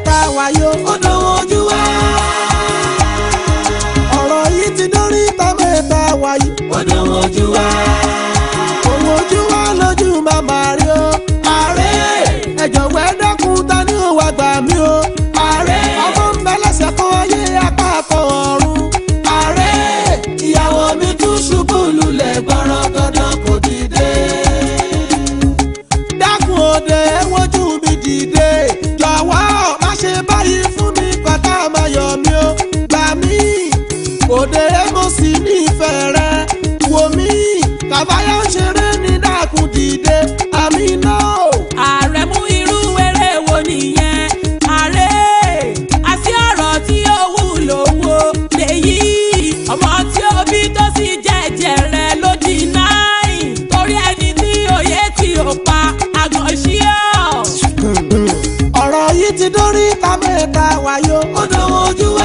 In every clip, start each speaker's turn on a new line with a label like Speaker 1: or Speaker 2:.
Speaker 1: mẹ́ta wáyó.
Speaker 2: Ó dánwó ojú wa.
Speaker 1: Ọ̀rọ̀ yìí ti dórí ta mẹ́ta wáyé.
Speaker 2: Ó dánwó ojú wa.
Speaker 1: Òun ojú wa lójú màmá rí o.
Speaker 2: Ààrẹ.
Speaker 1: Ẹ jọ̀wọ́ ẹ dákun ta ni ó wá gbà mí o.
Speaker 2: Ààrẹ.
Speaker 1: Ọmọ ń bẹ lẹ́sẹ̀ kan ayé apá kan ọ̀run.
Speaker 2: Ààrẹ. Ìyàwó mi tún ṣubú lulẹ̀ gbọ́rọ̀ dandan kò dìde.
Speaker 1: Dákun òde ẹ wojú mi dìde. Jọ̀wọ́ má ṣe báyìí fún mi kọ́tà máa yọ̀ mí o. Gbà mí òde mo sì nífẹ̀ẹ́ rẹ. Wò mí kàbáyọ̀ ń ṣeré ní dákun dìde. Àmì náà.
Speaker 3: Ààrẹ mú irú eré wo nìyẹn? Ààrẹ àti ọ̀rọ̀ tí ó wúlò wo lèyí. Ọmọ tí ó bí tó sì jẹ́jẹ́ rẹ̀ ló di náì. Torí ẹni tí òye tí ò pa àgàn ṣí ọ́.
Speaker 1: Ọ̀rọ̀ yìí ti dórí ta mẹ́ta wáyó.
Speaker 2: Ó dánwó ojú wa.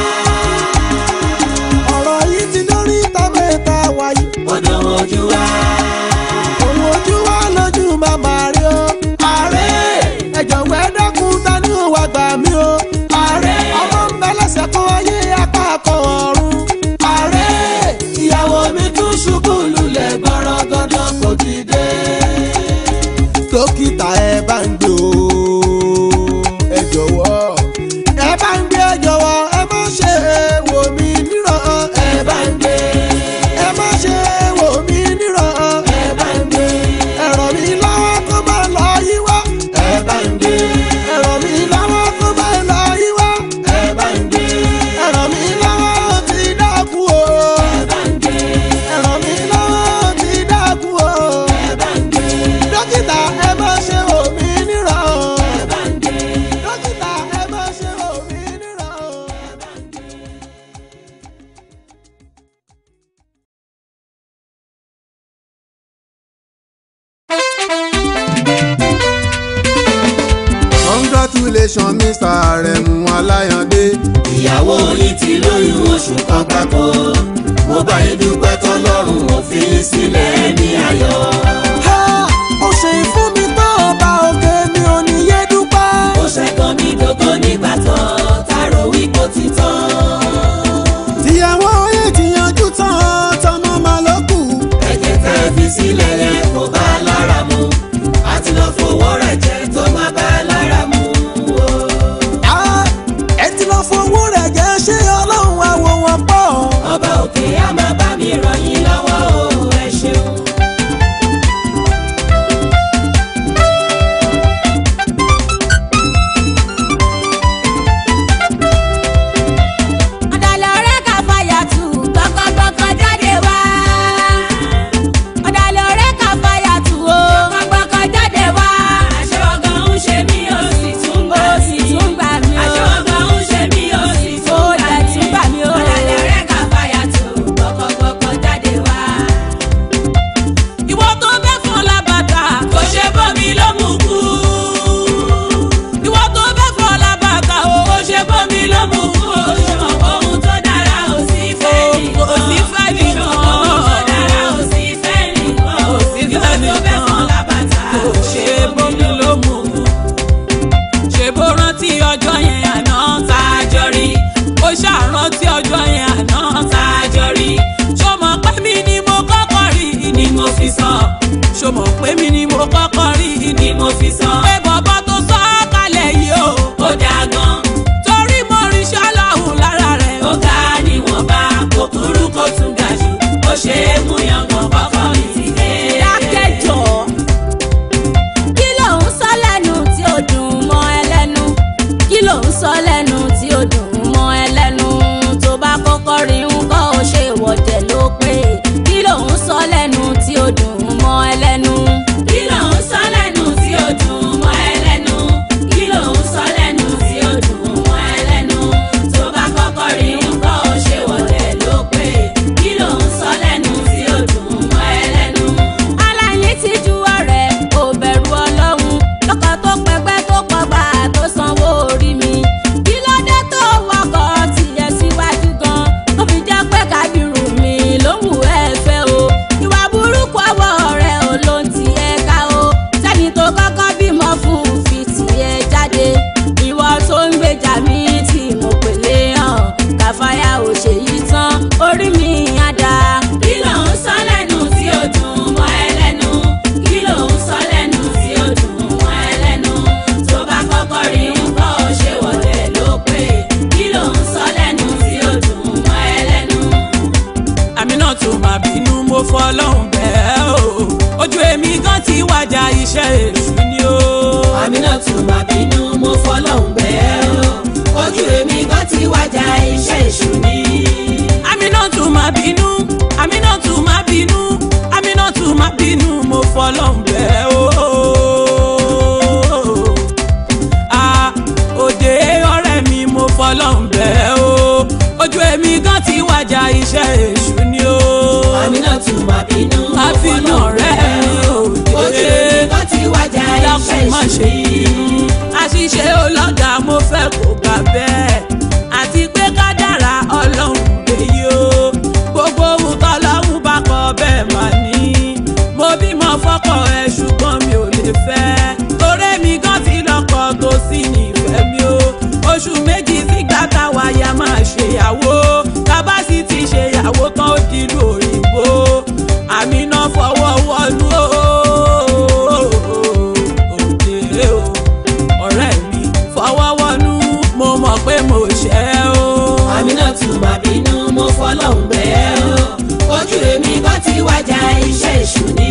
Speaker 1: Ọ̀rọ̀ yìí ti dórí ta mẹ́ta wáyé.
Speaker 2: Ó dánwó ojú wa.
Speaker 1: Òun ojú wa lójú màmá rí o.
Speaker 2: Ààrẹ.
Speaker 1: Ẹ jọ̀wọ́ ẹ dákun ta ni ó wá gbà mí o.
Speaker 2: Ààrẹ.
Speaker 1: Ọmọ ń bẹ lẹ́sẹ̀ kan ayé apá kan ọ̀run.
Speaker 2: Ààrẹ. Ìyàwó mi tún ṣubú lulẹ̀ gbọ́rọ̀ dandan kò dìde.
Speaker 1: Dókítà ẹ bá ń gbé o. Ẹ jọ̀wọ́ ẹ bá ń gbé, ẹ jọ̀wọ́ ẹ má ṣe wò mí níran.
Speaker 2: Ẹ bá ń gbé.
Speaker 1: Ẹ má ṣe wò mí níran.
Speaker 2: Ẹ bá ń gbé.
Speaker 1: Ẹ ràn mí lọ́wọ́ kó má lọ yíwọ́.
Speaker 2: Ẹ bá ń gbé.
Speaker 1: Ẹ ràn mí lọ́wọ́ kó má lọ yíwọ́.
Speaker 2: Ẹ bá ń gbé.
Speaker 1: Ẹ ràn mí lọ́wọ́ ó ti dákú o.
Speaker 2: Ẹ bá ń gbé.
Speaker 1: Ẹ ràn mí lọ́wọ́ ó ti dákú o.
Speaker 2: Ẹ bá ń gbé.
Speaker 1: Dókítà ẹ má ṣe wò mí níran o.
Speaker 2: Ẹ bá ń gbé.
Speaker 1: Dókítà ẹ má ṣe wò mí níran o. Congratulations Mr. Aremu Alayande.
Speaker 2: Ìyàwó yìí ti lóyún oṣù kan gbáko. Mo bá yín dúpẹ́ tọ́lọ́run ò fi yín sílẹ̀ ní ayọ̀.
Speaker 1: Ha! Ó ṣe ìfún mi tó ọba òkè mi ò ní yé dúpẹ́.
Speaker 2: Ó ṣẹ́gun mi dógó nígbà tán, tààrọ̀ wí kò ti tán.
Speaker 1: Tíyàwó yé ti yanjú tán, tọmọ máa ló kù.
Speaker 2: Ẹ̀jẹ̀ tẹ́ fi sílẹ̀ yẹn kò bá lára mu. Àti lọ fowó rẹ̀ jẹ tó má bá lára mu.
Speaker 1: Ah! Ẹ ti lọ fowó rẹ̀ jẹ́, ṣé Ọlọ́run á wo wọn pọ̀?
Speaker 2: Ọba òkè á máa bá mi ràn yín lọ́wọ́ o, ẹ ṣeun.
Speaker 3: Ọ̀dàlẹ̀ ọ̀rẹ́ kà fàyà tù gbọ̀kọ̀gbọ̀kọ̀ jáde wá. Ọ̀dàlẹ̀ ọ̀rẹ́ kà fàyà tù o gbọ̀kọ̀gbọ̀kọ̀ jáde wá. Aṣọ ọgàn ń ṣe mí ó sì tún gbà mí. Aṣọ ọgàn ń ṣe mí ó sì tún gbà mí. Ọ̀dàlẹ̀ ọ̀rẹ́ kà fàyà tù gbọ̀kọ̀gbọ̀kọ̀ jáde wá. Ìwọ tó bẹ́ fún lábàtà kò ṣe bómi ló mú kú. Ìwọ tó bẹ́ fún lábàtà ó ṣe bómi ló mú kú. Ṣùgbọ́n ohun tó dára ò sí fẹ́ nìkan. Ò sí fẹ́ nìkan. Ohun tó dára ò sí fẹ́ nìkan. Ò sí fẹ́ nìkan. Ìwọ tó bẹ́ fún lábàtà kò ṣe bómi ló mú kú. Ṣé bó rántí ọjọ́ yẹn àná tá a jọ rí? Ó ṣàrántí ọjọ́ yẹn àná tá a jọ rí. Ṣó mọ̀ pé mi ni mo kọ́kọ́ rí ni mo fi sọ. Ṣó mọ̀ pé mi ni mo kọ́kọ́ rí ni mo fi sọ. Pé bọ̀bọ̀ tó sọ ọ́ kalẹ̀ yìí o, ó dáa gan. Torí mo rí ṣọ́láhùn lára rẹ̀.
Speaker 2: Ó ká níwọ̀nba, kò kúrú kò tún ga jù. Ó ṣe é mú yangàn bọ́kọ́ mi ti dé.
Speaker 3: Dákẹ́jọ́. Kí ló ń sọ lẹ́nu tí ó dùn mọ́ ẹ lẹ́nu? Kí ló ń sọ lẹ́nu tí ó dùn mọ́ ẹ lẹ́nu? Tó bá kọ́kọ́ rí nǹkan ó ṣe ìwọ̀jẹ̀ ló pé. Kí ló ń sọ lẹ́nu tí ó dùn mọ́ ẹ lẹ́nu?
Speaker 2: Kí ló ń sọ
Speaker 3: fọlọ́n bẹ́ẹ̀ o. Òde ọ̀rẹ́ mi mo fọlọ́n bẹ́ẹ̀ o. Ojú èmi gan ti wájà iṣẹ́ èṣù ni o.
Speaker 2: Aminatu má bínú
Speaker 3: ọ̀rẹ́ mi òde.
Speaker 2: Ojú èmi gan ti wájà iṣẹ́ èṣù ni.
Speaker 3: Àṣìṣe ọlọ́dà mo fẹ́ kó gbà bẹ́ẹ̀. Àti pé kádàrá Ọlọ́run èyí o. Gbogbo ohun tọ́lọ́run bá kọ bẹ́ẹ̀ mà ní. Mo bímọ fọ́kọ ẹ ṣùgbọ́n mi ò lè fẹ́. Torí mi gan ti lọ́kọ tó sì nífẹ̀ẹ́ mi o. Oṣù méjì sígbà táwa ya máa ṣèyàwó. Tábà sì ti ṣèyàwó tán ó dìlú òyìnbó. Àmínà fọwọ́ wọnú o. Òde o ọ̀rẹ́ mi fọwọ́ wọnú mo mọ̀ pé mo ṣẹ̀ o.
Speaker 2: Aminatu má bínú mo fọlọ́hún bẹ́ẹ̀ o. Ojú èmi gan ti wájà iṣẹ́ èṣù ni.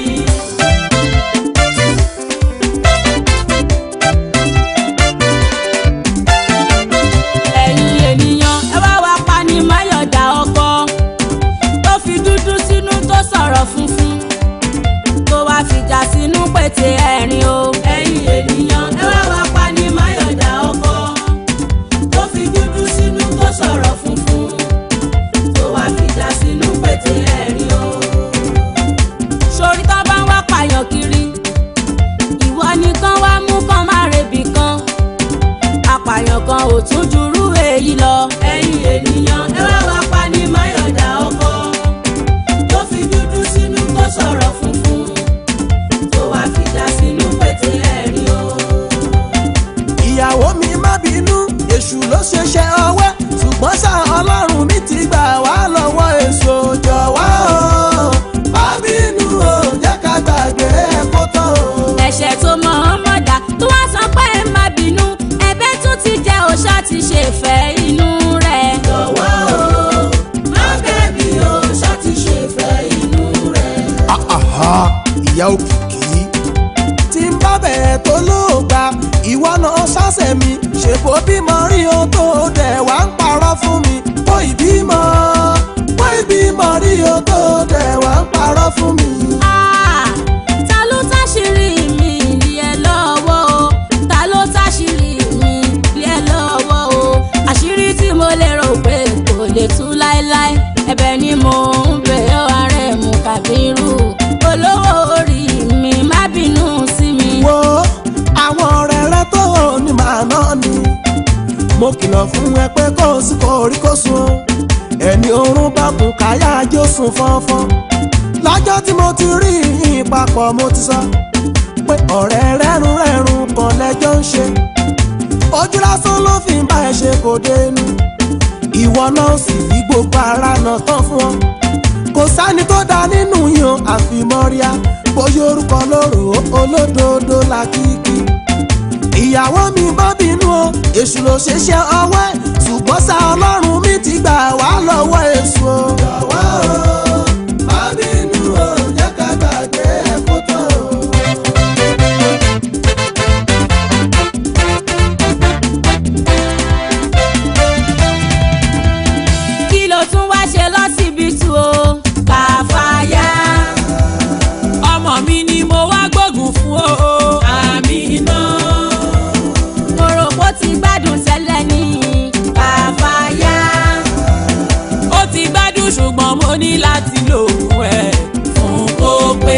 Speaker 4: Ẹ̀yin ènìyàn ẹ wá wá pa ní Máyọ̀dá ọkọ tó fi dúdú sínú tó sọ̀rọ̀ funfun tó wá fìjà sínú pètè ẹ̀rín o.
Speaker 2: Ẹ̀yin ènìyàn ẹ wá wá pa ní Máyọ̀dá ọkọ tó fi dúdú sínú tó sọ̀rọ̀ funfun tó wá fìjà sínú pètè ẹ̀rín o.
Speaker 4: Sórí tó bá ń wá pààyàn kiri ìwọ nìkan wá mú kan má rebì kan apààyàn kan ò tún jurú èyí lọ.
Speaker 2: Ẹ̀yin ènìyàn ẹ wá wá pa ní Máyọ̀dá ọkọ tó fi dúdú sínú tó sọ̀rọ̀ funfun tó wá fìjà sínú pètè ẹ̀rín o.
Speaker 1: ìyàwó mi má bínú èṣù ló ṣeṣẹ́ ọwẹ́ ṣùgbọ́n ṣá Ọlọ́run mi ti gbà wá lọ́wọ́ èso jọ̀wọ́ o. Má bínú o jẹ́ ká gbàgbé ẹ̀kọ́ tán o.
Speaker 4: Ẹ̀ṣẹ̀ tó mọ̀ ọ́n mọ̀dá tó wá sọ pé ẹ má bínú ẹ̀bẹ̀ tún ti jẹ́ òṣà ti ṣe fẹ́ inú rẹ̀.
Speaker 2: Jọ̀wọ́ o má bẹ̀bí o ṣá ti ṣe fẹ́ inú rẹ̀.
Speaker 1: ìyá òkìkí tí ń bá bẹ̀rẹ̀ tó lóògbà ìwọ náà ṣàṣẹ mi ṣèbó bímọ rí o tó dẹ̀ wá ń parọ́ fún mi kó ìbímọ rí o tó dẹ̀ wá ń parọ́ fún mi.
Speaker 4: Ta ló táṣìírí mi lé ẹ lọ́wọ́ o? Ta ló táṣìírí mi lé ẹ lọ́wọ́ o? Àṣírí tí mo lérò pé kò lè tú láéláé ẹ̀bẹ̀ ni mò ń bẹ̀ ọ́ ààrẹ mú Kàbírù olówó orí mi má bínú sí mi.
Speaker 1: wo àwọn ọ̀rẹ́ rẹ tó ní màá náà ni mo kìlọ̀ fún ẹ pé kó o sì kó rí kó sùn o ẹni oorun bá kún káyà jó sùn fọ́nfọ́n lọ́jọ́ tí mo ti rí yín papọ̀ mo ti sọ pé ọ̀rẹ́ rẹ́rùn kan lẹ́jọ́ ń ṣe ojú lásán ló fi ń bá ẹ ṣe kò dénú ìwọ náà sì fi gbogbo ara náà tán fún ọ kò sáni tó dá nínú yan àfimọ́ríà bóyá orúkọ lóró olódodo làkìkì ìyàwó mi má bínú o èṣù ló ṣeṣẹ́ ọwọ́ ẹ̀ ṣùgbọ́n ṣá Ọlọ́run mi ti gbà wá lọ́wọ́ èṣù o. jọ̀wọ́ o má bínú o jẹ́ ká gbàgbé ẹ̀kọ́ tán o.
Speaker 4: Kí ló tún wá ṣe lọ́sibítù o? Kàfáyà.
Speaker 3: Ọmọ mi ni mo wá gbógun fún o.
Speaker 2: Àmínà.
Speaker 4: Mo rò pé ó ti gbádùn tẹ́lẹ̀ ní Kàfáyà.
Speaker 3: Ó ti gbádùn ṣùgbọ́n mo ní láti lò fún ẹ fún kó pé.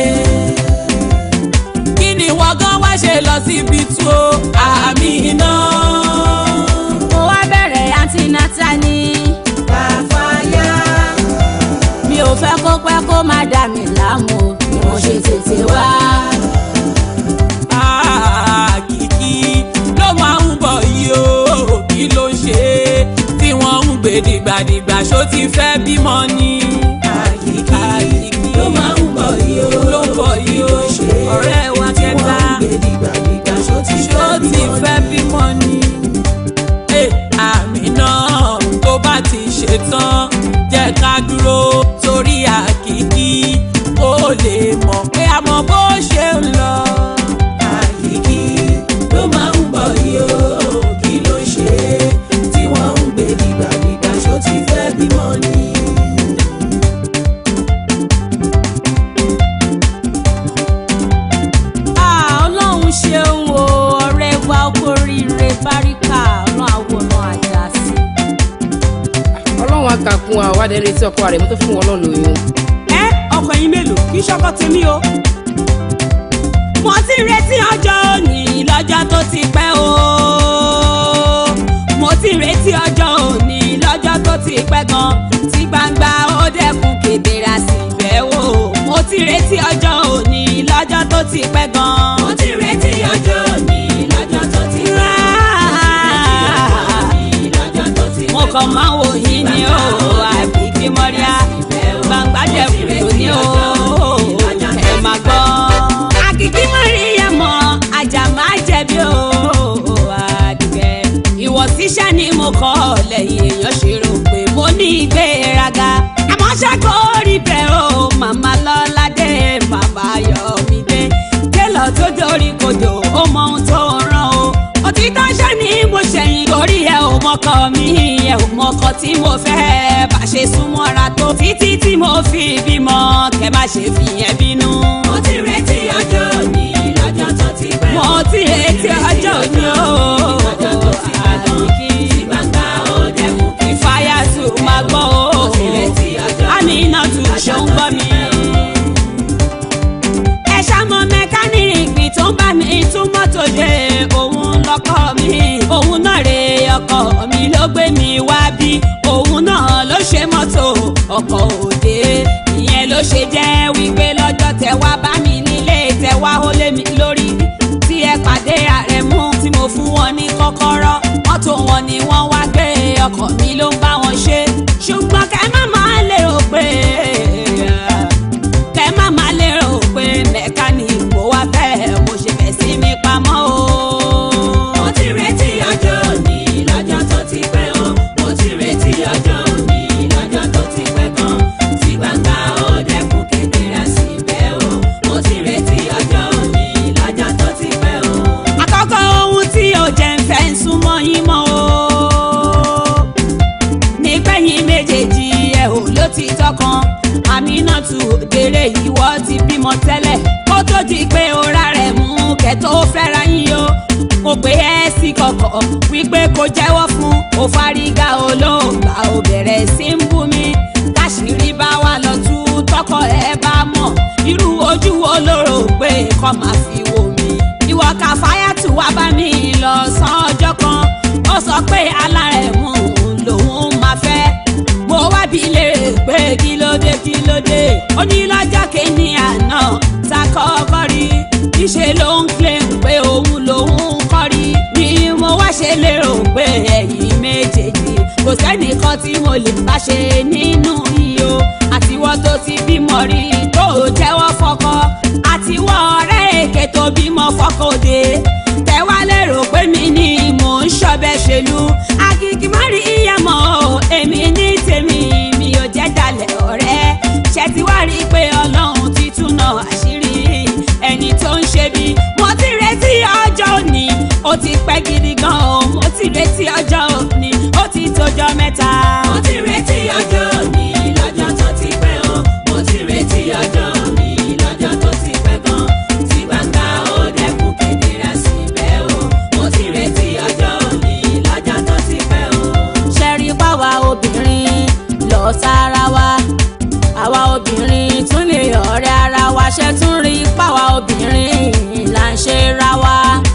Speaker 3: Kí ni wọ́n gan wá ṣe lọ síbi tó Àmínà?
Speaker 4: Mo wá bẹ̀rẹ̀ antinata ní
Speaker 2: Kàfáyà.
Speaker 4: mi ò fẹ́ kó pẹ́ kó má dà mí láàmú bí mo ṣe tètè wá.
Speaker 3: Kìkì ló máa ń bọ̀ yìí o, kí ló ń ṣe é tí wọ́n ń gbé dìgbàdìgbà ṣó ti fẹ́ bímọ ni.
Speaker 2: Kìkì ló máa ń bọ̀ yìí o.
Speaker 3: Ló ń bọ̀ yìí o, ọ̀rẹ́ wa kẹta
Speaker 2: ṣó ti
Speaker 3: fẹ́ bímọ ni. Àmínà tó bá ti ṣetán jẹ́ ká dúró sórí àkìkí kó lè mọ̀ pé a mọ bó ṣe ń lọ.
Speaker 2: Àkìkí ló máa ń bọ̀ yìí o. Kí ló ṣe é tí wọ́n ń gbé dìgbàdìgbà ṣó ti fẹ́ bímọ ni.
Speaker 5: ká kún wa wá dẹ́rẹ́ tí ọkọ rẹ̀ mo tó fún wọn náà lóyún.
Speaker 3: ọkọ yín mélòó kì í ṣọkọ tèmi o. mo ti retí ọjọ́ òní lọ́jọ́ tó ti pẹ́ o. mo ti retí ọjọ́ òní lọ́jọ́ tó ti pẹ́ gan. tí gbangba ó dẹ́kun kedere sí ìfẹ́ o. mo ti retí ọjọ́ òní lọ́jọ́ tó ti pẹ́ gan. mo ti retí ọjọ́ òní lọ́jọ́ tó ti pẹ́ gan. mo kàn máa wò yín ni o àbí kí mọ́ríà gbangba dẹ́kun lóní o ẹ máa gbọ́. àkìkí mọ́ríà mọ́ ajá máa jẹ̀bi o àdìgẹ́. ìwọ̀síṣẹ́ ni mo kọ́ lẹ́yìn èèyàn ṣe rò pé mo ní ìgbéraga. àmọ́ ṣé kò rí bẹ́ẹ̀ o màmá lọ́ládé bàbá Yọ̀mídé. télọ̀ tó dorí kodò ó mọ ohun tó rán o. òtítọ́ ṣe ni mo ṣẹ̀yìn torí ẹ ò mọ́kọ mi ẹ ò mọ́kọ tí mo fẹ́ bá ṣe súnmọ́ra tó títí tí mo fi bímọ kẹ má ṣe fi yẹn bínú. mo ti retí ọjọ́ òní lọ́jọ́ tó ti pẹ́. mo ti retí ọjọ́ òní o lọ́jọ́ tó ti pẹ́ tán kí gbangba ó dẹ́kun kí fáyà tù máa gbọ́ o. mo ti retí ọjọ́ òní Àmínátù ṣó ń gbọ́ mi. ẹ ṣàmọ mẹkáníìkì tó ń bá mi tún mọ́tò dé òun lọ́kọ mi. òun náà rè ọkọ mi ló gbé mi wá bí. òun náà ló ṣe mọ́tò ọkọ̀ òde. ìyẹn ló ṣe jẹ́ wípé lọ́jọ́ tẹ wá bá mi nílé tẹ wá ó lé mi lórí. tí ẹ pàdé Àrẹ̀mú tí mo fún wọn ní kọ́kọ́rọ́ mọ́tò wọn ni wọ́n wá gbé ọkọ̀ mi ló ń bá wọn ṣe. ṣùgbọ́n kẹ́ má máa lérò pé mẹkáníìkì mo wá fẹ́ mo ṣe fẹ́ sí mi pamọ́ o. mo ti retí ọjọ́ òní lọ́jọ́ tó ti pẹ́ o. mo ti retí ọjọ́ òní lọ́jọ́ tó ti pẹ́ gan. tí gbangba ó dẹ́kun kedere sí ibẹ̀ o. mo ti retí ọjọ́ òní lọ́jọ́ tó ti pẹ́ o. àkọ́kọ́ ohun tí ò jẹ́ ń fẹ́ ń súnmọ́ yín mọ́ o. nígbẹ̀yìn méjèèjì ẹ̀ ò ló ti tọkàn. Àmínátù òdèrè ìwọ ti bímọ tẹ́lẹ̀ kó tó di pé ó rà rẹ̀ mú kẹ́tọ́ fẹ́ra yín o. mo pè ẹ́ sí kọ̀kọ̀ wípé kò jẹ́wọ́ fún ó fárígá olóògbà ó bẹ̀rẹ̀ sí ń bú mi. káṣírí bá wà lọ tú tọkọ ẹ bá mọ̀ irú ojú wo ló rò pé kọ́ máa fi wò mí. ìwọ Kàfáyàtù wá bá mi lọ sàn ọjọ́ kan ó sọ pé Alárẹ̀mú lòun máa fẹ́. mo wá bi léèrè pé kí ló dé ó ní lọ́jọ́ kìíní àná ta kọ́kọ́ rí níṣẹ́ ló ń claim pé òun lòun kọ́ rí ni mo wá ṣe lérò pé ẹ̀yin méjèèjì kò sẹ́nìkan tí mo lè bá ṣe nínú iyọ̀ àtiwọ́ tó ti bímọ rí tó jẹ́wọ́ fọ́kọ àtiwọ́ ọ̀rẹ́ èké tó bímọ fọ́kọ òde tẹ́wá lérò pé mi ni mò ń ṣọbẹ̀ ṣèlú Àkìkí Mọ́ríyámọ̀ èmi ní tèmi mi ò jẹ́ dalẹ̀ ọ̀rẹ́ ṣe ti wá rí i pé Ọlọ́run ti túnà àṣírí ẹni tó ń ṣe bí. mo ti retí ọjọ́ òní ó ti pẹ́ gidi gan o. mo ti retí ọjọ́ òní ó ti tójọ́ mẹ́ta. mo ti retí ọjọ́ òní lọ́jọ́ tó ti pẹ́ o. mo ti retí ọjọ́ òní lọ́jọ́ tó ti pẹ́ gan. tí gbangba ó dẹ́kun kedere sí ibẹ̀ o. mo ti retí ọjọ́ òní lọ́jọ́ tó ti pẹ́ o.
Speaker 4: ṣẹ́rí pàwá obìnrin lọ sára wa àwa obìnrin tún lè ọ̀rẹ́ ara wa ṣe tún rí pàwá obìnrin là ń ṣe ra wa.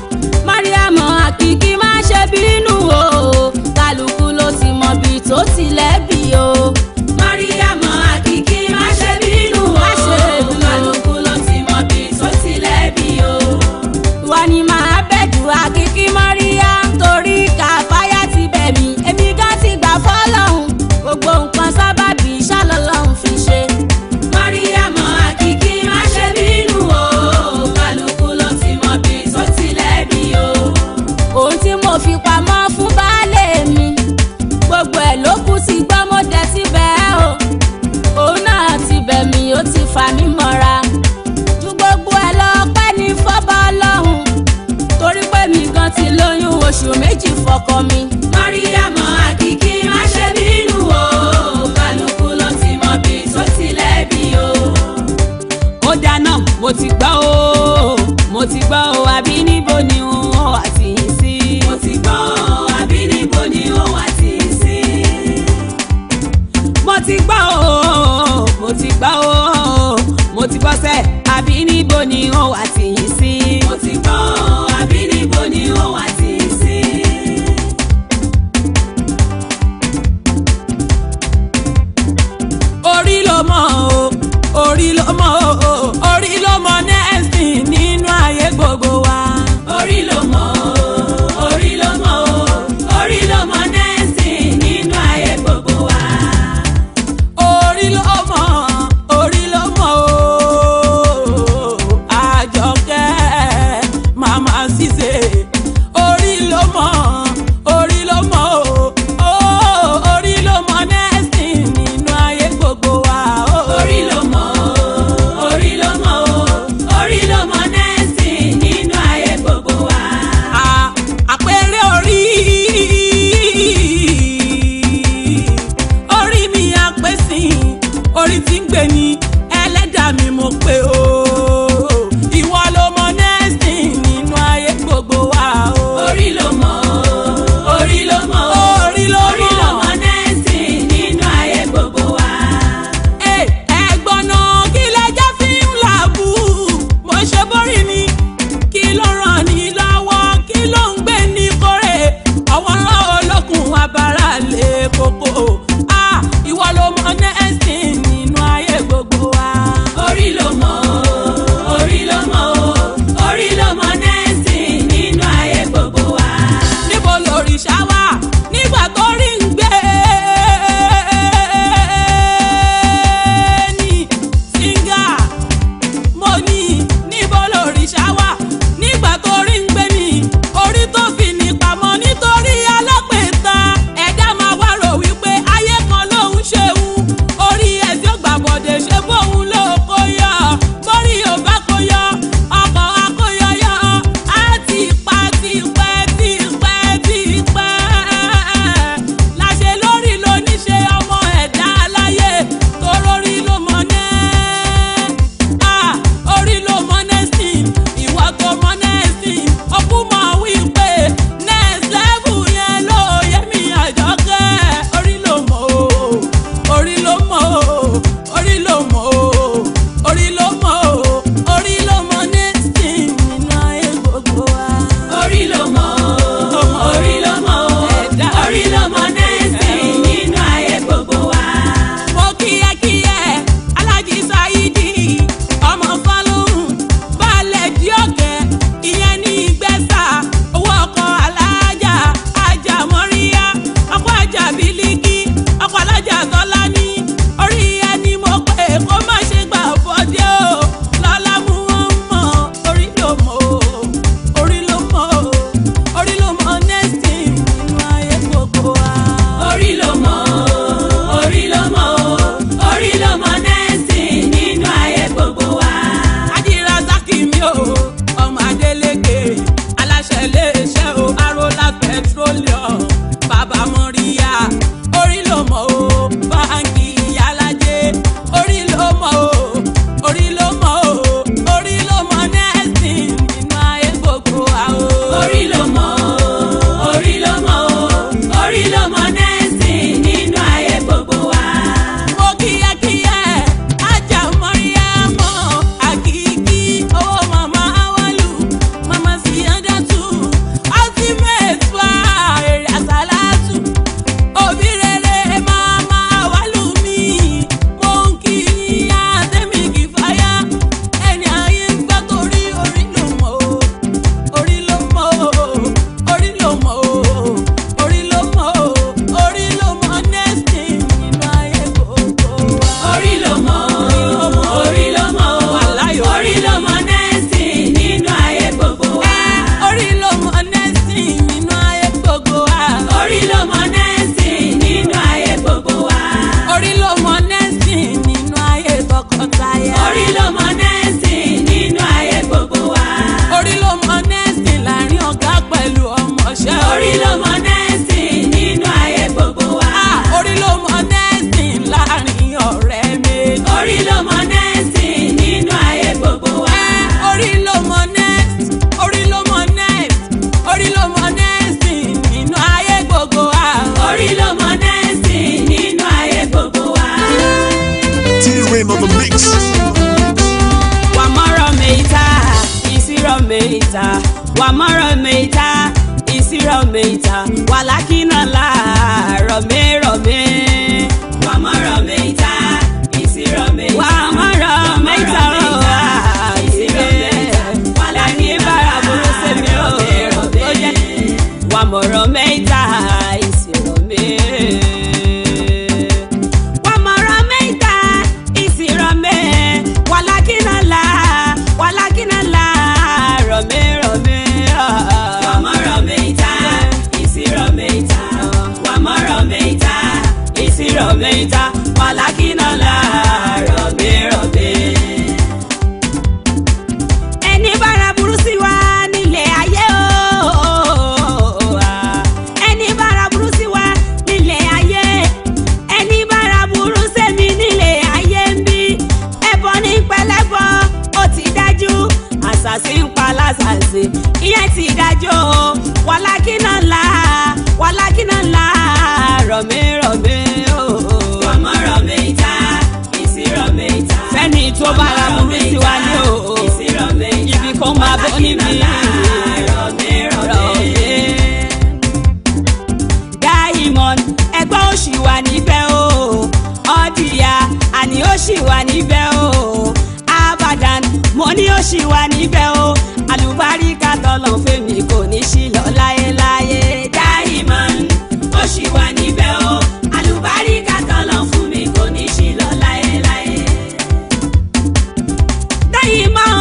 Speaker 4: Mariam Àkìkí má ṣe bínú o kálukú ló ti mọ bí tó ti lẹ́bi o.
Speaker 3: Mariam Àkìkí má ṣe bínú o kálukú ló ti mọ bí tó ti lẹ́bi o.
Speaker 4: ìwọ ni màá bẹ̀dù Àkìkí Mariam torí Kàfáyà ti bẹ̀ mí èmi gan ti gbà fọ́lọ́hún gbogbo nǹkan sábàbí ṣàlọ́lọ́hún fi ṣe.
Speaker 3: Mariam Àkìkí má ṣe bínú o kálukú ló ti mọ bí tó ti lẹ́bi o.
Speaker 4: ohun tí mo fi pamọ́ fún baálé mi gbogbo ẹ̀ ló kù sí gbọ́ mo dẹ̀ ti bẹ̀ ẹ́ o. òun náà ti bẹ̀ mí ó ti fà mí mọ́ra ju gbogbo ẹ̀ lọ pẹ́ ní fọ́bọ́ Ọlọ́run torí pé mi gan ti lóyún oṣù méjì fọ́kọ mi.
Speaker 3: Mariam Àkìkí má ṣe bínú o kálukú ló ti mọ bí tó ti lẹ́bi o. ó dáná mo ti gbọ́ o mo ti gbọ́ o àbí níbo ni ó wà tí ì sí. mo ti gbọ́ o àbí níbo ni ó wà tí ì sí. Wamaromeita, Isiromeita, Walakina la, Rome. Wamaromeita, Isiromeita, Wamaromeita, Isiromeita, Walakina Rome. Wamaromeita, Isirome. Wamaromeita, Isirome, Walakina la, Rome. Wamaromeita, Isiromeita, Wamaromeita, Isiromeita, Walakina la, Rome. Ẹni bára burú sí wa nílé ayé o. Ẹni bára burú sí wa nílé ayé. Ẹni bára burú sẹ́mi nílé ayé ń bí. Ẹbọ ní pẹlẹ́bọ, ó ti dájú. Àṣàsí ń pa lásàsì, ìyẹn ti dájú o. Walakina la, Rome o. Wamaromeita, Isiromeita, fẹ́ni tó bára burú sí wa ní o. Ibi kan máa bọ́ níbi. Diamond, ẹgbẹ́ òṣì wà níbẹ̀ o. Ọdìyà, àní òṣì wà níbẹ̀ o. Abadan, mo ní òṣì wà níbẹ̀ o. Àlùbáríkà tọ́lọ̀ fèmí kò ní sí lọ láyéláyé. Diamond, òṣì wà níbẹ̀ o. Àlùbáríkà tọ́lọ̀ fún mi kò ní sí lọ láyéláyé. Diamond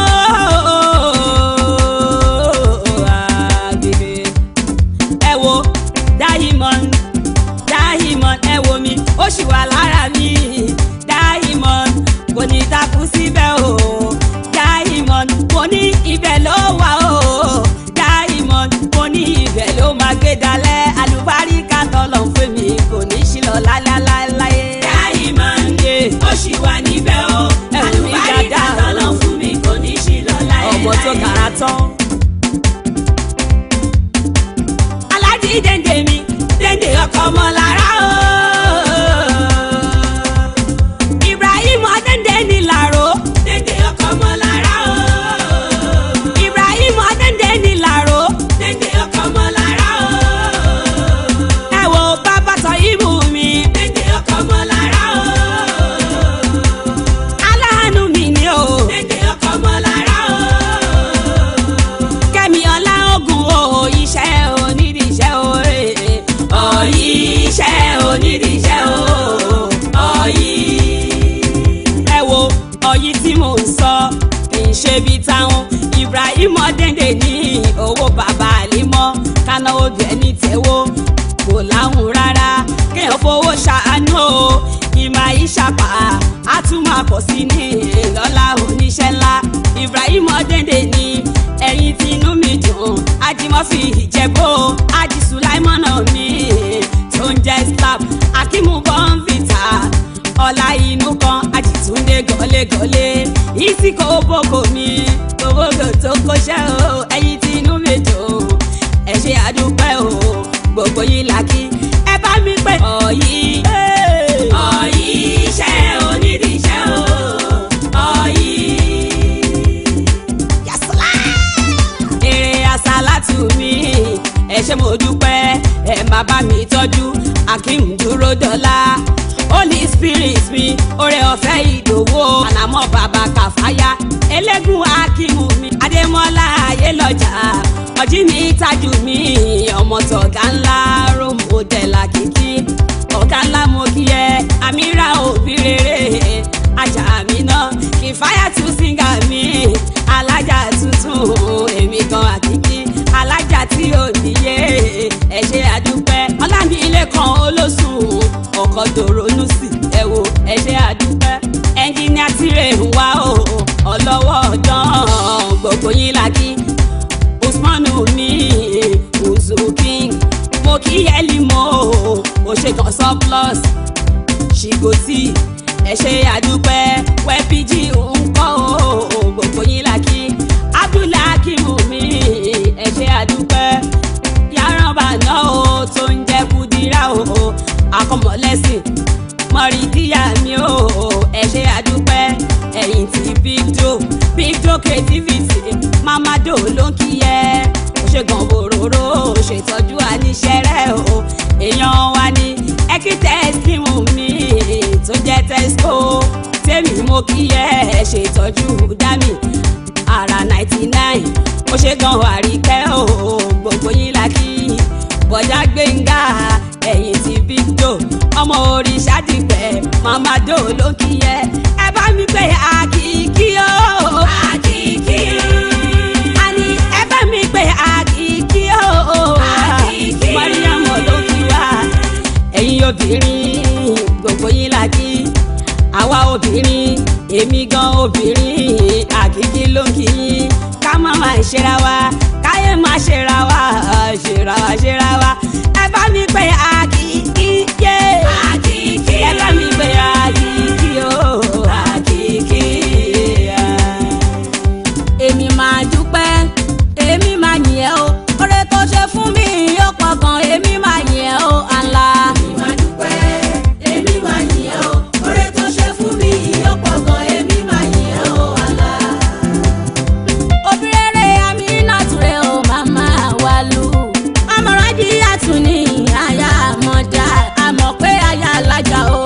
Speaker 3: àgbègbè ẹ wo Diamond ẹ wo mi ó sì wà lára mi. Diamond kò ní takú síbẹ̀ o. Diamond kò ní ibẹ̀ ló wà o. Diamond kò ní ibẹ̀ ló máa gbé dalẹ̀. Àlùbáríkà tọ́lọ̀ ń fẹ́ mi kò ní sí lọ láláláláyé. Diamond ó sì wà níbẹ̀ o. Àlùbáríkà tọ́lọ̀ fún mi kò ní sí lọ láyé. Ọmọ tó kàrà tán. Alájí Dèndé mi, Dèndé ọkọ ọmọ lára o. Ibrahim Dèndé ní làró. Dèndé ọkọ ọmọ lára o. Ibrahim Dèndé ní làró. Dèndé ọkọ ọmọ lára o. Ẹ wo bàbá sọ ibù mi. Dèndé ọkọ ọmọ lára o. Aláàánú mi ni o. Dèndé ọkọ ọmọ lára o. Kẹ́mi ọlá ogun o, iṣẹ́ onídìíṣẹ́ o. Ọ̀yí iṣẹ́ onídìíṣẹ́ o. Ọ̀yí. Ẹ wo ọ̀yí tí mò ń sọ kì í ṣe bí táwọn. Ibrahim Dèndé ní owó bàbá àlímọ́ káná obì ẹni tẹ́wọ́ kò láhùn rárá kéèyàn fowó ṣàánú o. Ìmọ̀ ìṣàpá á tún máa pọ̀ sí ní lọ́lá oníṣẹ́ ńlá. Ibrahim Dèndé ní ẹ̀yìn tí inú mi dùn. Ajímọ́fì Ìjẹ̀bú, Ají Sùláìmọ́nà mi tó ń jẹ́ slap. Akímù Bọ́ǹvìtà, ọ̀la inú kan Ajìtúndé gọ́légọ́lé. Ìsìnkò boko mi gbogbo tó kọ́ṣẹ́ o. Ẹ̀yìn tí inú mi dùn ẹ ṣe àdúpẹ́ o. Gbogbo yìí làkì ẹ bá mi pẹ́. Ọ̀yí iṣẹ́ onídìíṣẹ́ o. Ọ̀yí èrè àsálàtù mi ẹ ṣé mo dúpẹ́. Ẹ má bá mi tọ́jú Akeem dúró dọ́là. Holy Spirit mi oore ọ̀fẹ́ Ìdòwò ànàmọ́ bàbá Kàfáyà. Elégún Akeem mi Adémọ́lá Ayélọ́jà. Ọjí mi Tájù mi ọmọ tọ̀gá ńlá rome hotel Àkìkí. Ọ̀gá ńlá mo kí ẹ Amira òbí rere. Ajá mi náà Kìfáyà tún síngà mi. Alájà tuntun èmi gan Àkìkí. Alájà tí ò níye ẹ ṣé àdúpẹ́. Ọlámilékan Olóṣùn ọkọ̀ dòrónú sí ẹ wo ẹ ṣé àdúpẹ́. Ẹnjíníà Tírè ń wá o ọlọ́wọ́ ọ̀dán gbogbo yín làkì. Usmanu mi Uzu King mo kí Yẹ́lì mọ́ o ṣe kan surplus ṣìgòtì ẹ ṣé àdúpẹ́. Wẹ́píjì ń kọ́ o gbogbo yín làkì. Abdullahi Akimu mi ẹ ṣé àdúpẹ́. Yàrá náà o tó ń jẹ́ Kúdírà o akọmọlẹ́sìn Mọ̀rídíyà mi o ẹ ṣé àdúpẹ́. Ẹ̀yìn tí Big Joe Creativity Mama Do ló ń kí ẹ. ṣe gan bòròrò ṣètọ́jú àníṣẹ́rẹ́ o èèyàn wa ní equites kímù mi tó jẹ́ Tesco tèmi mo kí ẹ ṣètọ́jú dami ara 99 ó ṣe gan àríkẹ́ o gbogbo yín la kí bọ̀dá Gbénga ẹ̀yìn ti Victor ọmọ òrìṣà dìgbẹ́ mama do ló kí ẹ bá mi pé àkìkí o àkìkí àní ẹ bá mi pé àkìkí o àkìkí Mariam ló kí wa ẹ̀yin obìnrin gbogbo yín la kí àwa obìnrin èmi gan obìnrin àkìkí ló kí yín ká má máa ṣera wa káyé máa ṣera wa ṣera wa ẹ bá mi pé àkìkí yé àkìkí ẹ bá mi pé àkìkí o àkìkí.
Speaker 4: èmi máa dúpẹ́ èmi máa yìn ẹ́ o oore tó ṣe fún mi yóò pọ̀ gan èmi máa yìn ẹ́ o àlá.
Speaker 2: èmi máa dúpẹ́ èmi máa yìn ẹ́ o oore tó ṣe fún mi yóò pọ̀ gan èmi máa yìn ẹ́ o àlá.
Speaker 4: obìnrin rẹ̀ àmì náà tún rẹ̀ o màmá wa lù. àmọ̀ràn jí àtún ní àyà àmọ̀dá àmọ̀ pé àyà alájà o.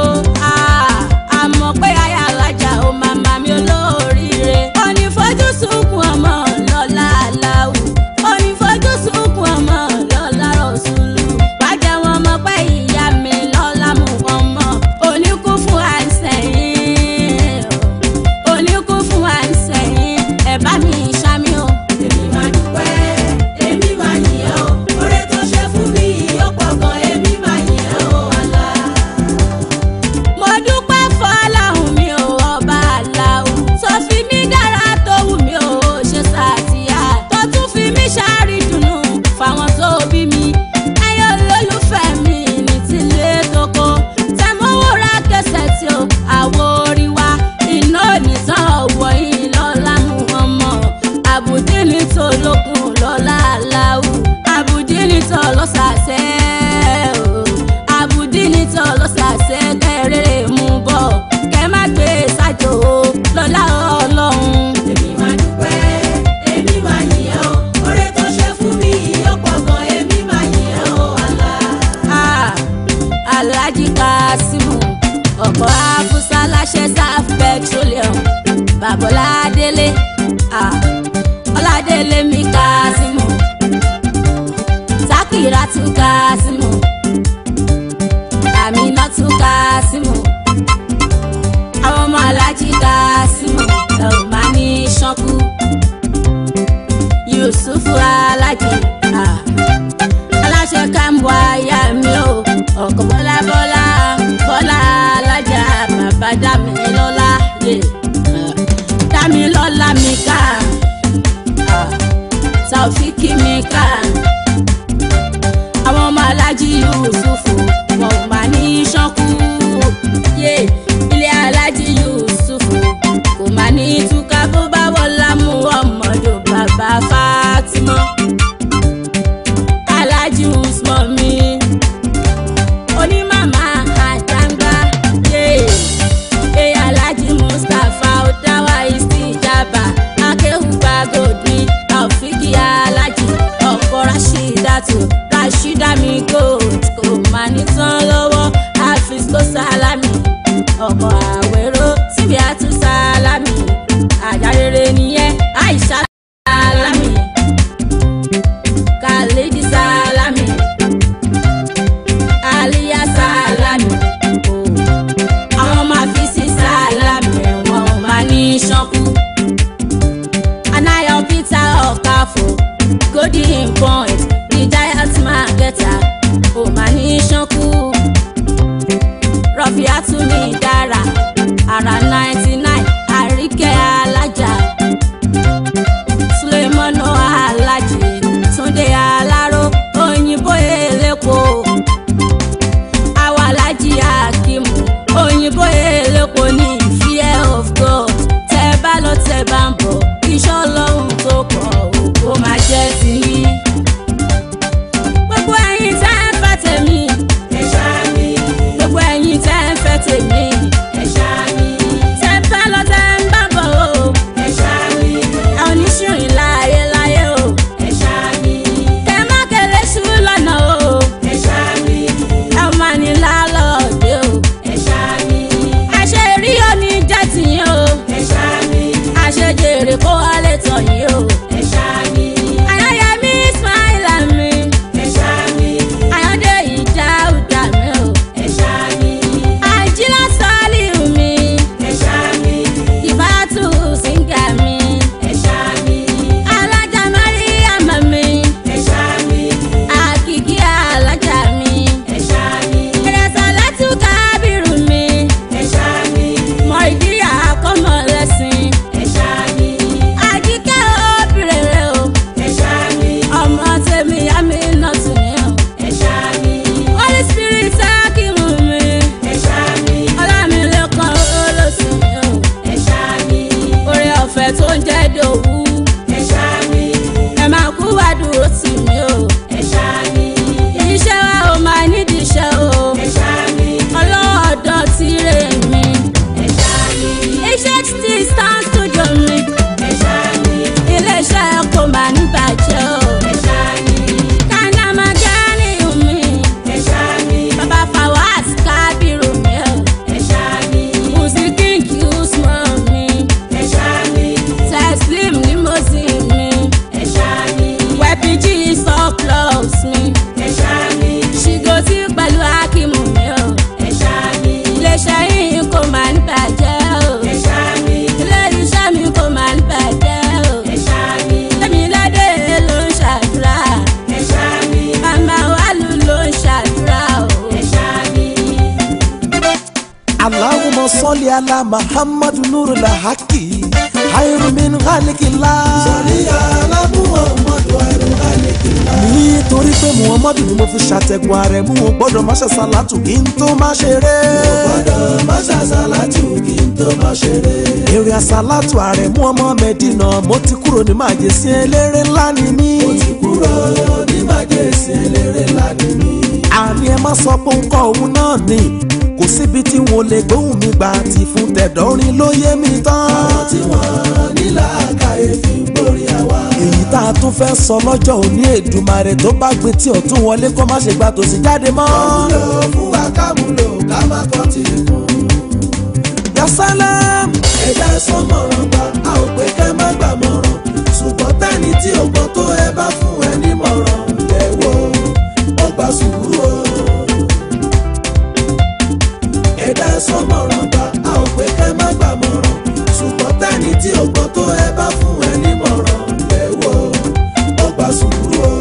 Speaker 4: àmọ̀ pé àyà alájà o màmá mi olóríire. ó ní fojú sunkún ọmọ lọ́la aláwù. ó ní kó wálé tọ̀ yìí o.
Speaker 2: ẹ ṣáàmì.
Speaker 4: Ayọ̀yẹmí Ismaila mi.
Speaker 2: ẹ ṣáàmì.
Speaker 4: Ayọ̀dé Ìdáúdà mi o.
Speaker 2: ẹ ṣáàmì.
Speaker 4: Àjílá Sọ́líù mi.
Speaker 2: ẹ ṣáàmì.
Speaker 4: Ìbátú Síngà mi.
Speaker 2: ẹ ṣáàmì.
Speaker 4: Alájà Máríyàmá mi.
Speaker 2: ẹ ṣáàmì.
Speaker 4: Àkìkí alájà mi.
Speaker 2: ẹ ṣáàmì.
Speaker 4: Ẹ̀rẹ̀sàlátù Kábírù mi.
Speaker 2: ẹ ṣáàmì.
Speaker 4: Mọ̀rídìyà Kọ́mọlẹ́sìn.
Speaker 2: ẹ ṣáàmì.
Speaker 4: Àjíkẹ́ Òbírèrè o.
Speaker 2: ẹ ṣáàmì.
Speaker 4: Ọmọ tèmi Amínátù mi o.
Speaker 2: ẹ ṣáàmì.
Speaker 4: Holy Spirit Hákímù mi.
Speaker 2: ẹ ṣáàmì.
Speaker 4: Ọlámilékan Olóṣù mi o.
Speaker 2: ẹ ṣáàmì.
Speaker 4: Oore ọ̀fẹ́ tó ń jẹ́ Dòwú.
Speaker 2: ẹ ṣáàmì.
Speaker 4: Ẹ máa kú wá dúró tì mí o.
Speaker 2: ẹ ṣáàmì.
Speaker 4: Iṣẹ́ wa ò máa nídìí iṣẹ́ o.
Speaker 2: ẹ ṣáàmì.
Speaker 4: Ọlọ́wọ́ ọ̀dọ́ ti rè mí.
Speaker 2: ẹ ṣáàmì.
Speaker 4: Iṣẹ́ ti Star Studio mi.
Speaker 2: ẹ ṣáàmì.
Speaker 4: Ilé-iṣẹ́ kò máa ní bàjẹ́ o.
Speaker 2: ẹ ṣáàmì.
Speaker 4: Kanda Magani mi.
Speaker 2: ẹ ṣáàmì.
Speaker 4: Bàbá Fawaz Kábírù mi o.
Speaker 2: ẹ ṣáàmì.
Speaker 4: Music King Usman mi.
Speaker 2: ẹ ṣáàmì.
Speaker 4: Teslim Limousine mi.
Speaker 2: ẹ ṣáàmì.
Speaker 4: YPG Surplus mi.
Speaker 2: ẹ ṣáàmì.
Speaker 4: Ṣìgòtì pẹ̀lú Hákímù mi o.
Speaker 2: ẹ ṣáàmì.
Speaker 4: Ilé-iṣẹ́ yìí kò máa ní bàjẹ́ o.
Speaker 2: ẹ ṣáàmì.
Speaker 4: Ilé-iṣẹ́ mi kò máa ní bàjẹ́ o.
Speaker 2: ẹ ṣáàmì.
Speaker 4: Tẹ́miládé ló ń ṣàdúrà.
Speaker 2: ẹ ṣáàmì.
Speaker 4: Màmá Wálù ló ń ṣàdúrà o.
Speaker 2: ẹ ṣáàmì.
Speaker 1: Allahumma salli ala Muhammadu nurul haqi khairu min khalqillah. Salli ala Muhammadu khairu khalqillah. Nítorí pé Muhammadu ni mo fi ṣàtẹ̀gùn ààrẹ mú o gbọ́dọ̀ má ṣe sàlátù kí n tó má ṣeré. Mo gbọ́dọ̀ má ṣe sàlátù kí n tó má ṣeré. Èrè àsàlátù ààrẹ mú ọmọ Mẹ́dínà mo ti kúrò ní màjèsí eléré ńlá ni mí. Mo ti kúrò ní màjèsí eléré ńlá ni mí. Àní ẹ má sọ pé nǹkan òun náà ni kò síbi tí wọn lè gbóhùn mi gbà tí fún tẹ̀dọ́rin ló yé mi tán. àwọn tí wọ́n ní làákàyè fi ń borí àwa. èyí tá a tún fẹ́ sọ lọ́jọ́ òní Èdùmàrè tó bá gbé tí ọ̀tún wọlé kó má ṣe gba tòsí jáde mọ́. kàmúlò fún wa kàmúlò ká má kọ́ ti kún. Yasalam. ẹ̀dá sọmọ̀ràn gbà a ò pé kẹ́ má gbà mọ̀ràn ṣùgbọ́n tẹ́ni tí ò gbọ́ tó ẹ bá fún ẹ nímọ̀ràn lẹ́wọ̀ ó gbà sùúrù o. ẹ̀dá sọmọ̀ràn gbà a ò pé kẹ́ má gbà mọ̀ràn ṣùgbọ́n tẹ́ni tí ò gbọ́ tó ẹ bá fún ẹ nímọ̀ràn lẹ́wọ̀ ó gbà sùúrù o.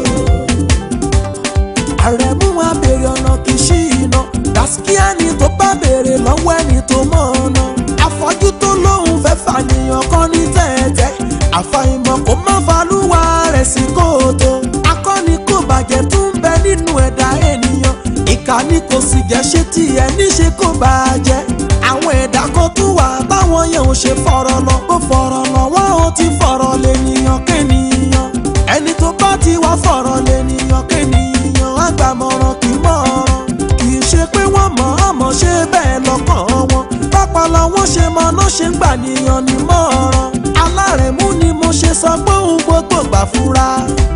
Speaker 1: Àrẹ̀mú wa béèrè ọ̀nà kì í ṣí iná Gaskiya ni tó bá béèrè lọ́wọ́ ẹni tó mọ̀ ọ̀nà afọ́jú tó lóun fẹ́ fàníyàn kan ní tẹ̀tẹ̀ àfàìmọ̀ kó má falúwa rẹ̀ sí kóòtó akọ́ni kò bàjẹ́ tó ń bẹ nínú ẹ̀dá ènìyàn ìkà ni kò sì jẹ́ ṣe tí ẹ níṣe kó bàjẹ́ àwọn ẹ̀dá kan tún wà táwọn yẹn ò ṣe fọ̀rọ̀ lọ ó fọ̀rọ̀ lọ wọ́n ò ti fọ̀rọ̀ lẹ́nìyàn kéènìyàn ẹni tó bá ti wá fọ̀rọ̀ lẹ́nìyàn kéènìyàn àgbàmọ̀ràn kì í mọ̀ràn kì í ṣe pé wọ́n mọ̀ ọmọ ṣe bẹ́ẹ̀ lọ́kàn wọn pápálọ̀ wọ́n ṣe mọ náà ṣe ń gbà níyàn ní mọ̀ràn alárẹ̀mú ni mo ṣe sọ pé òun gbogbo gbà fúra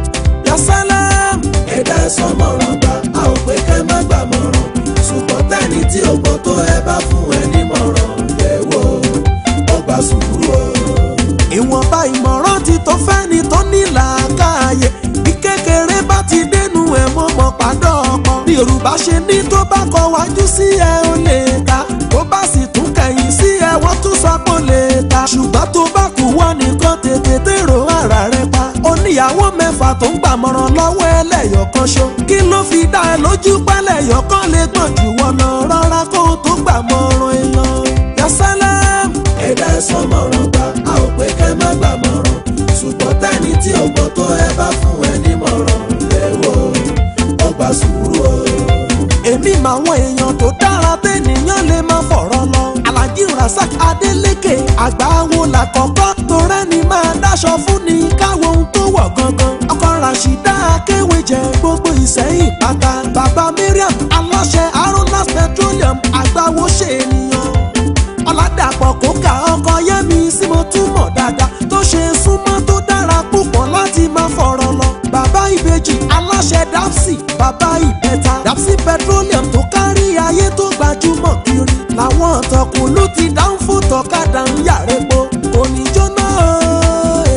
Speaker 1: Yasalam. ẹ̀dá sọmọ̀ràn gbà a ò pé kẹ́ má gbà mọ̀ràn ṣùgbọ́n tẹ́ni tí ò gbọ́ tó ẹ bá fún ẹ nímọ̀ràn lẹ́wọ̀ ó gbà sùúrù o. ìwọ̀nba ìmọ̀ràn ti tó fẹ́ni tó ní làákàyè bí kékeré bá ti dénú ẹ̀ mọ́ mọ́ padà ọkọ bí Yorùbá ṣe ní tó bá kọ wájú sí ẹ ó lè ta tó bá sì tún kẹ̀yìn sí ẹ wọ́n tún sọ pé ó lè ta ṣùgbọ́n tó bá kù wọ́n nìkan tètè tèrò ara rẹ pa oníyàwó mẹ́fà tó ń gbàmọ̀ràn lọ́wọ́ ẹlẹ́yọ̀ kan ṣo kí ló fi dá ẹ lójú pẹ́lẹ́yọ̀ kan lè gbọ̀n jù wọ́n lọ rárá kó o tó gbàmọ̀ràn èèyàn Yasalam. ẹ̀dá sọmọ̀ràn gbà a ò pé kẹ́ má gbàmọ̀ràn ṣùgbọ́n tẹ́ni tí ò gbọ́ tó ẹ bá fún ẹ nímọ̀ràn lẹ́wọ̀ ó gbà sùúrù o. èmi mà àwọn èèyàn tó dára tẹ́nìyàn lè má fọ̀rọ̀ lọ Alhaji Rasaq Adeleke àgbà wo làkọ́kọ́ tó rẹ́ni máa dáṣọ fún ni káwọ ohun tó wọ̀ gangan ọkọ Rashida Akéwéjẹ gbogbo Ìsẹ́yìn pátá bàbá Mariam aláṣẹ Aronas Petroleum àgbáwo ṣe ènìyàn Ọládàpọ̀ Kókà ọkọ Yẹmi sí mo túmọ̀ dáadáa tó ṣe súnmọ́ tó dára púpọ̀ láti máa fọ̀rọ̀ lọ bàbá Ìbejì aláṣẹ Dapsi bàbá Ìbẹta Dapsi Petroleum tó kárí ayé tó gbajúmọ̀ kiri làwọn ọ̀tọ̀kùlú ti dáhùn fún tọ́kadà ń yàrá epo kò ní jóná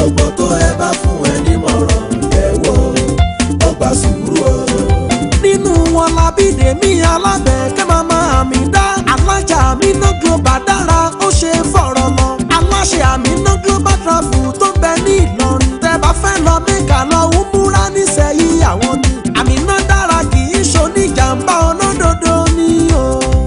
Speaker 1: ò gbọ́ tó ẹ bá fún ẹ nímọ̀ràn ẹ wò ó gbà sùúrù o. nínú wọn labídé mi alábẹ̀kẹ́ mama Amida alájà Amina Global dára ó ṣe fọ̀rọ̀ lọ aláṣẹ Amina Global travel tó ń bẹ ní Ìlọrin tẹ́ bá fẹ́ lọ Mẹ́kà lọ ń múra nísẹ̀yìn àwọn ni Amina dára kì í ṣoníjàmbá olódodo ni o.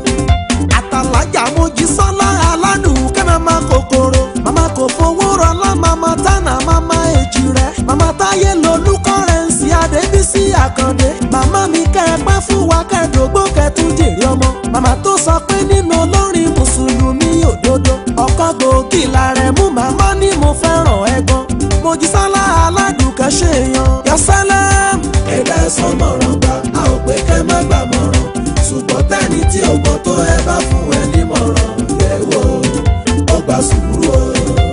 Speaker 1: àtàlájà Mojísọ́lá aládùúkẹ́ mama kòkòrò mama kò fowó rọlá mama tánà mama èjì rẹ mama táyé lolú kọ́rẹ́ǹsì adébísí àkàndé mama mi kẹ́ ẹ pẹ́ fún wa kẹ́ẹ̀dógbó kẹ́ẹ̀tún jèrè ọmọ mama tó sọ pé nínú olórin mùsùlùmí òdodo ọkọ gbòógì làrẹ̀ mú màmá ní mo fẹ́ràn ẹ̀gbọ́n Mojísọ́lá aládùúkẹ́ ṣe yan yasalem. ẹ̀dá ẹ̀sán mọ̀ràn gbà a ò pé kẹ́ má gbà mọ̀ràn ṣùgbọ́n tẹ́ni tí ò gbọ́ tó ẹ bá fún ẹ nímọ̀ràn ẹ wò ó gbà sùúrù o.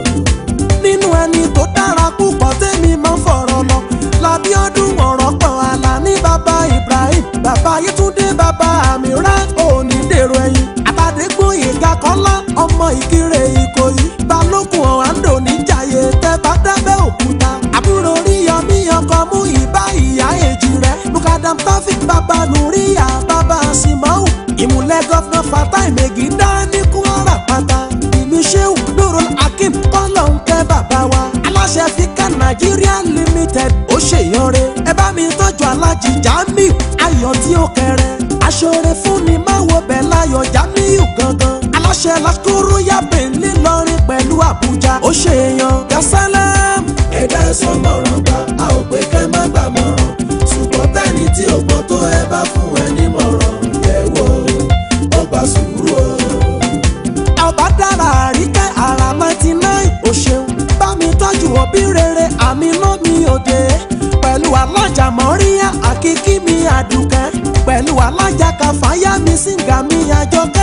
Speaker 1: nínú ẹni tó dára púpọ̀ tẹ́mi máa ń fọ̀rọ̀ lọ Lábíọ́dún ọ̀rọ̀ pọ̀ Àlàní bàbá Ibrahim bàbá Yétúndé bàbá Àmìrá òní dèrò ẹ̀yìn Àbádégbóyèga Kọ́lá ọmọ Ìkirè Ìkòyí Balógun Ọ̀hándò níjàyè tẹ́bá dábẹ́ òkúta àbúrò Oríyọmí ọkọ mú ìbá ìyá èjì rẹ̀ Mukadam Taofik bàbá Nùríyà bàbá Simau ìmùlẹ̀ gọ́fúnà Fatai Mègídá ní Kwara pátá ìlú Ṣéhù Nurul Hakim kọ́lọ̀ ń kẹ́ bàbá wa aláṣẹ Fika Nigeria Limited ó ṣèyànre ẹ bá mi tọ́jú Alájì Jamiu ayọ̀ tí ó kẹrẹ aṣọre fún ni máa wo bẹ̀ láyọ̀ Jamiu gangan aláṣẹ Lakuru Yabẹ̀ ńìlọrin pẹ̀lú Àbújá ó ṣèyàn yasalem. ẹ̀dá ẹ̀sán mọ̀ràn gbà a ò pé kẹ́ má gbà mọ̀ràn ṣùgbọ́n tẹ́ni tí ò gbọ́ tó ẹ bá fún ẹ nímọ̀ràn ẹ wò ó gbà sùúrù o. ọba dára àríkẹ́ ara 99 ó ṣeun bá mi tọ́jú òbí rere Àmínà mi òde pẹ̀lú alájà Mọ́ríyá Àkíkí mi Àdùkẹ́ pẹ̀lú alájà Kàfáyà mi Síngà mi Àjọkẹ́.